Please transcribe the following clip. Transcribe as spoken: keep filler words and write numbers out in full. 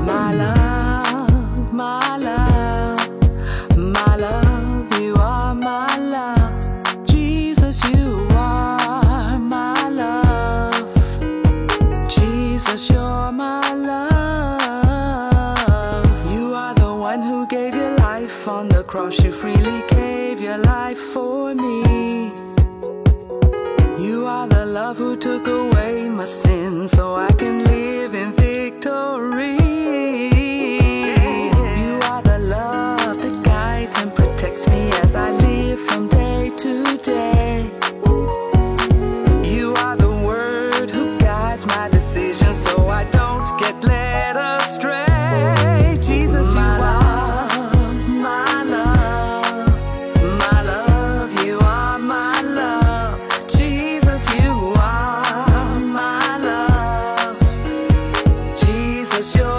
My love, my love, my love, you are my love. Jesus, you are my love. Jesus, you're my love. You are the one who gave your life on the cross. You freely gave your life for me. You are the love who took away my sin so I can live in victory. You are the love that guides and protects me as I live from day to day. You are the word who guides my decisions so I don't get led astray. Jesus, you are my love, my love, you are my love. Jesus, you are my love. Jesus, you're